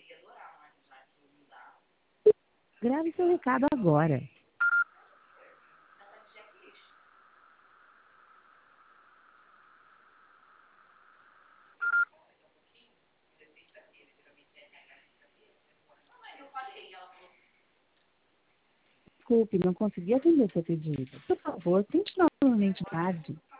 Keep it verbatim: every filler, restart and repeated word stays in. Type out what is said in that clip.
Grave seu recado agora. Desculpe, não consegui atender seu pedido. Por favor, tente novamente tarde.